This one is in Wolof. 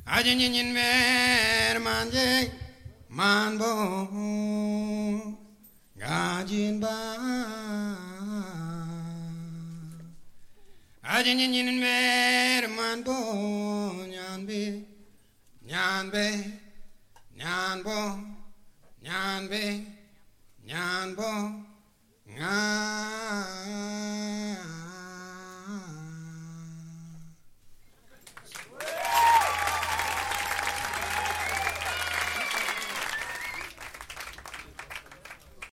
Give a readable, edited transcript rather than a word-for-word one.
Ajin ver manje manbo gajin ba Ajin ver manbo nyanbe nyanbe nyanbo nyanbe nyanbo